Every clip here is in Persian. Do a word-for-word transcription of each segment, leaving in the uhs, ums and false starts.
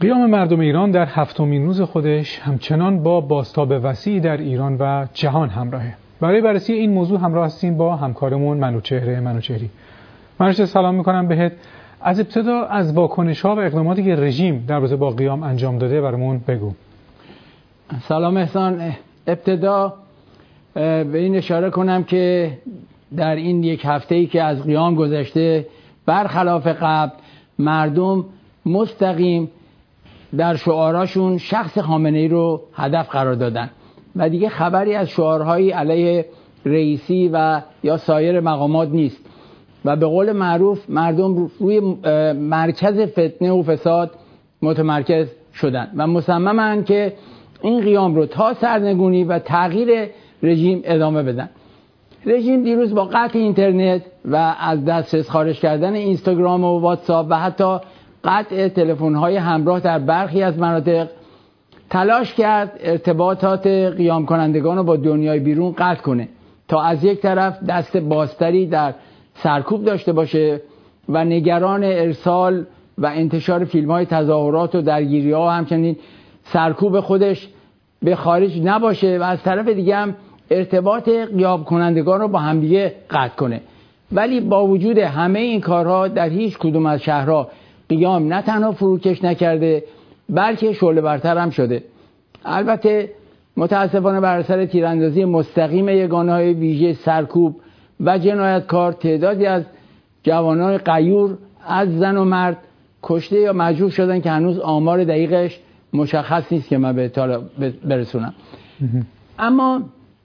قیام مردم ایران در هفتمین روز خودش همچنان با بازتاب وسیعی در ایران و جهان همراهه. برای بررسی این موضوع همراه هستیم با همکارمون منوچهر منوچهری. منوچهر سلام میکنم بهت. از ابتدا از واکنش‌ها و اقداماتی که رژیم در رابطه با قیام انجام داده برامون بگو. سلام احسان. ابتدا به این اشاره کنم که در این یک هفته‌ای که از قیام گذشته برخلاف قبل مردم مستقیم در شعاراشون شخص خامنه‌ای رو هدف قرار دادن و دیگه خبری از شعارهایی علیه رئیسی و یا سایر مقامات نیست و به قول معروف مردم روی مرکز فتنه و فساد متمرکز شدن و مصممن که این قیام رو تا سرنگونی و تغییر رژیم ادامه بدن. رژیم دیروز با قطع اینترنت و از دسترس خارج کردن اینستاگرام و واتساپ و حتی قطع تلفن‌های همراه در برخی از مناطق تلاش کرد ارتباطات قیام کنندگان رو با دنیای بیرون قطع کنه تا از یک طرف دست بازتری در سرکوب داشته باشه و نگران ارسال و انتشار فیلم‌های تظاهرات و درگیری‌ها و همچنین سرکوب خودش به خارج نباشه و از طرف دیگه هم ارتباط قیام کنندگان رو با همدیگه قطع کنه. ولی با وجود همه این کارها در هیچ کدوم از شهرها قیام نه تنها فروکش نکرده بلکه شعله برتر هم شده. البته متاسفانه بر اثر تیراندازی مستقیم یگانه‌های ویژه سرکوب و جنایتکار تعدادی از جوانان غیور از زن و مرد کشته یا مجروح شدن که هنوز آمار دقیقش مشخص نیست که من به اطلاع برسونم. اما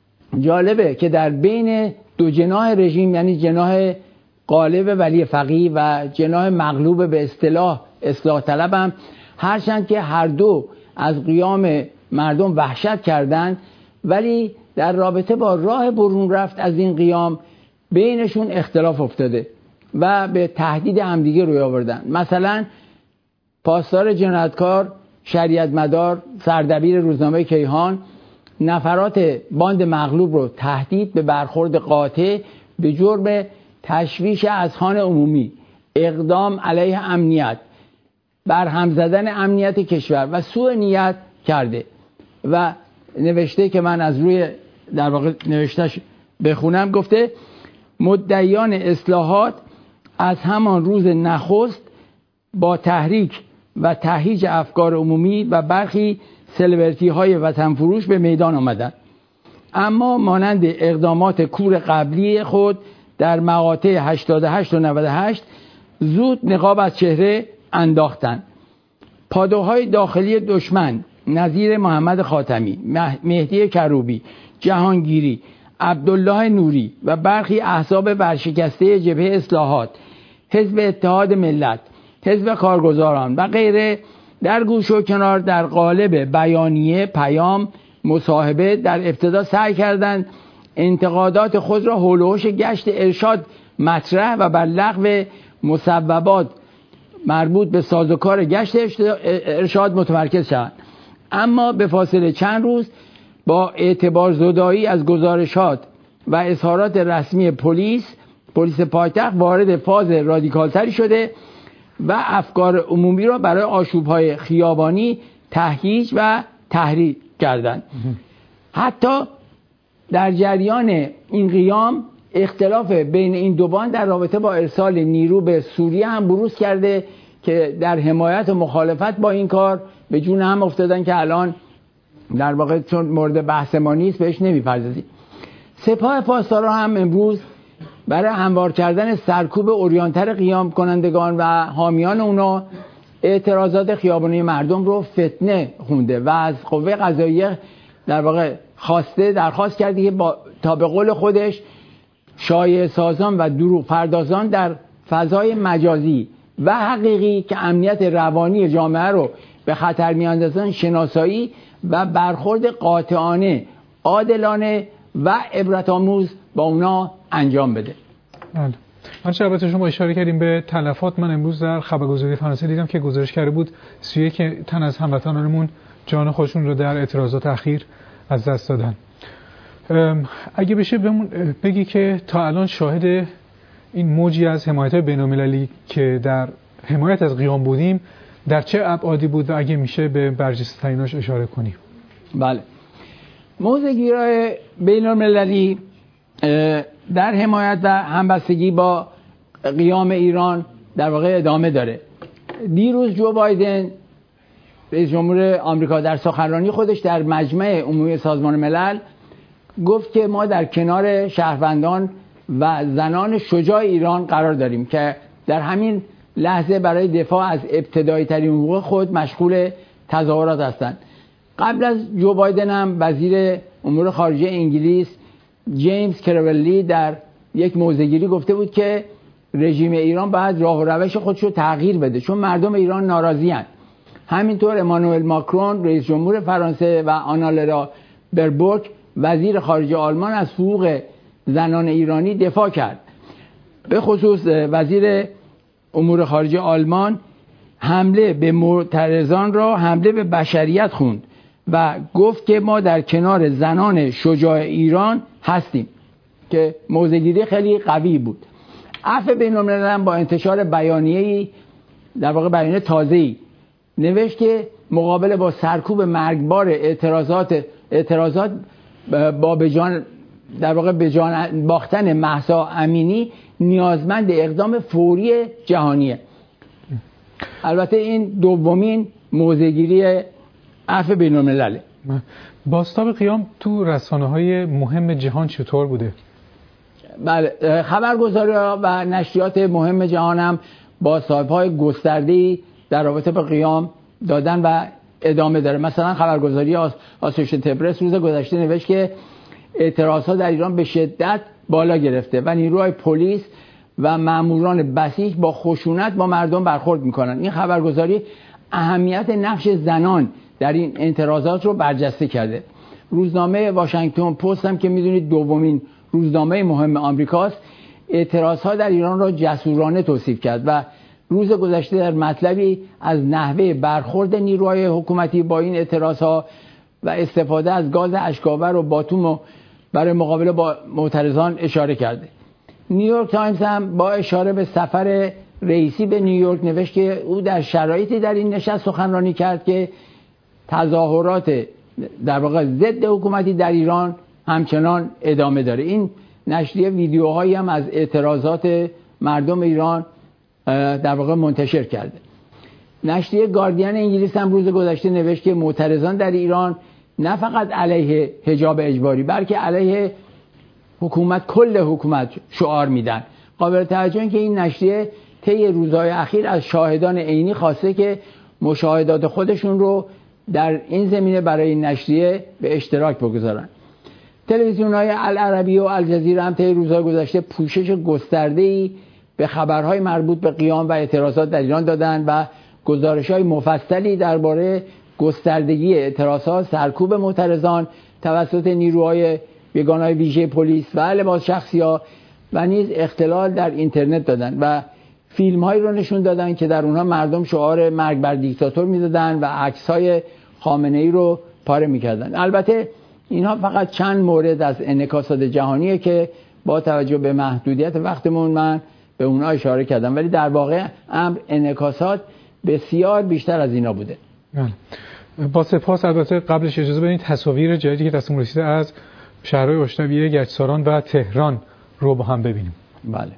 جالبه که در بین دو جناح رژیم، یعنی جناح غالب ولی فقیه و جناح مغلوب به اصطلاح اصلاح طلب، هم هرچند که هر دو از قیام مردم وحشت کردند ولی در رابطه با راه برون رفت از این قیام بینشون اختلاف افتاده و به تهدید همدیگه روی آوردن. مثلا پاسدار جنایتکار شریعت مدار سردبیر روزنامه کیهان نفرات باند مغلوب رو تهدید به برخورد قاطع به جرم تشویش اذهان عمومی، اقدام علیه امنیت، برهم زدن امنیت کشور و سوء نیت کرده و نوشته که من از روی در واقع نوشتهش بخونم. گفته مدعیان اصلاحات از همان روز نخست با تحریک و تهییج افکار عمومی و برخی سلبریتی های وطن فروش به میدان آمدند، اما مانند اقدامات کور قبلی خود در مقاطع هشتاد و هشت و نود و هشت زود نقاب از چهره انداختند. پادوهای داخلی دشمن نظیر محمد خاتمی، مهدی کروبی، جهانگیری، عبدالله نوری و برخی احزاب ورشکسته جبهه اصلاحات، حزب اتحاد ملت، حزب کارگزاران و غیره در گوش و کنار در قالب بیانیه، پیام، مصاحبه در ابتدا سعی کردند انتقادات خود را حول و حوش گشت ارشاد مطرح و بر لغو مصوبات مربوط به سازوکار گشت ارشاد متمرکز شوند. اما به فاصله چند روز با اعتبار زدایی از گزارشات و اظهارات رسمی پلیس پلیس پایتخت وارد فاز رادیکالتری شده و افکار عمومی را برای آشوب‌های خیابانی تهییج و تحریک کردند. حتی در جریان این قیام اختلاف بین این دو باند در رابطه با ارسال نیرو به سوریه هم بروز کرده که در حمایت و مخالفت با این کار به جون هم افتادن که الان در واقع چون مورد بحث ما نیست بهش نمی‌پردازیم. سپاه پاسداران هم امروز برای هموار کردن سرکوب عریان‌تر قیام کنندگان و حامیان اونا اعتراضات خیابانی مردم رو فتنه خونده و از قوه قضاییه در واقع خواسته درخواست کرده که با تا به قول خودش شایعه سازان و دروغ پردازان در فضای مجازی و حقیقی که امنیت روانی جامعه رو به خطر میاندازن شناسایی و برخورد قاطعانه، عادلانه و عبرت‌آموز با اونا انجام بده. بله. من البته شما اشاره کردیم به تلفات. من امروز در خبرگزاری فرانسه دیدم که گزارش کرده بود سی و یک تن از هموطنانمون جان خودشون رو در اعتراضات اخیر از دست دادن. اگه بشه بهمون بگی که تا الان شاهد این موجی از حمایت بین‌المللی که در حمایت از قیام بودیم در چه ابعادی بود و اگه میشه به برجسته تریناش اشاره کنیم؟ بله، موضع‌گیری‌های بین‌المللی در حمایت و همبستگی با قیام ایران در واقع ادامه داره. دیروز جو بایدن رئیس جمهور آمریکا در سخنرانی خودش در مجمع عمومی سازمان ملل گفت که ما در کنار شهروندان و زنان شجاع ایران قرار داریم که در همین لحظه برای دفاع از ابتدایی ترین حقوق خود مشغول تظاهرات هستند. قبل از جو بایدن هم وزیر امور خارجه انگلیس جیمز کرولی در یک موضع‌گیری گفته بود که رژیم ایران باید راه و روش خودش رو تغییر بده چون مردم ایران ناراضی هستند. همینطور امانوئل ماکرون رئیس جمهور فرانسه و آنالنا بربوک وزیر خارجه آلمان از حقوق زنان ایرانی دفاع کرد. به خصوص وزیر امور خارجه آلمان حمله به معترضان را حمله به بشریت خوند و گفت که ما در کنار زنان شجاع ایران هستیم که موضع‌گیری خیلی قوی بود. عفو بین‌المللی با انتشار بیانیه‌ای در واقع بیانیه تازه‌ای نوشت که مقابل با سرکوب مرگبار اعتراضات اعتراضات با بجان در واقع بجان باختن مهسا امینی نیازمند اقدام فوری جهانیه. البته این دومین موضع‌گیری عفو بین‌المللی. بازتاب قیام تو رسانه‌های مهم جهان چطور بوده؟ بله، خبرگزاری‌ها و نشریات مهم جهان هم بازتاب‌های گسترده‌ای در رابطه با قیام دادن و ادامه داره. مثلا خبرگزاری آسوشییتد پرس روز گذشته نوشت که اعتراضات در ایران به شدت بالا گرفته و نیروهای پلیس و ماموران بسیج با خشونت با مردم برخورد میکنن. این خبرگزاری اهمیت نقش زنان در این اعتراضات رو برجسته کرده. روزنامه واشنگتن پست هم که میدونید دومین روزنامه مهم آمریکاست، اعتراضات در ایران را جسورانه توصیف کرد و روز گذشته در مطلبی از نحوه برخورد نیروهای حکومتی با این اعتراضات و استفاده از گاز اشک‌آور و باتوم برای مقابله با معترضان اشاره کرده. نیویورک تایمز هم با اشاره به سفر رئیسی به نیویورک نوشت که او در شرایطی در این نشست سخنرانی کرد که تظاهرات در واقع ضد حکومتی در ایران همچنان ادامه داره. این نشریه ویدیوهایی هم از اعتراضات مردم ایران در واقع منتشر کرده. نشریه گاردین انگلیس هم روز گذشته نوشت که معترضان در ایران نه فقط علیه حجاب اجباری بلکه علیه حکومت کل حکومت شعار میدن. قابل توجه این که این نشریه طی روزهای اخیر از شاهدان عینی خواسته که مشاهدات خودشون رو در این زمینه برای این نشریه به اشتراک بگذارن. تلویزیون‌های العربی و الجزیره هم طی روزهای گذشته پوشش گسترده‌ای به خبرهای مربوط به قیام و اعتراضات در ایران دادند و گزارش‌های مفصلی درباره گستردگی اعتراضات، سرکوب معترضان توسط نیروهای یگانه‌های ویژه پلیس و لباس شخصی‌ها و نیز اختلال در اینترنت دادند و فیلم‌هایی رو نشون دادند که در اونها مردم شعار مرگ بر دیکتاتور می‌دادند و عکس‌های خامنه‌ای رو پاره می‌کردند. البته اینها فقط چند مورد از انعکاسات جهانیه که با توجه به محدودیت وقتمون من به اونها اشاره کردم، ولی در واقع امر انعکاسات بسیار بیشتر از اینا بوده. با سپاس. البته قبلش اجازه بدید تصاویر جدیدی که دستمون رسیده از شهرهای اشنویه، گچساران و تهران رو با هم ببینیم. بله.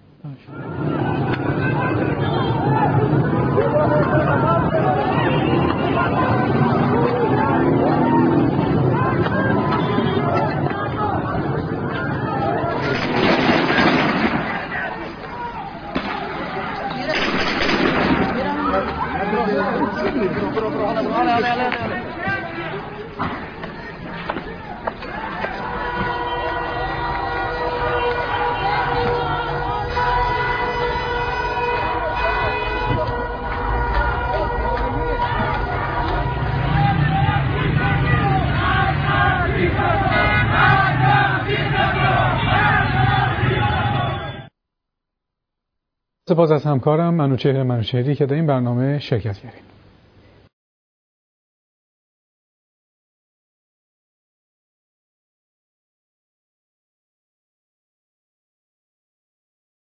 سپاس از همکارم منوچهر منوچهری که در این برنامه شرکت کردیم.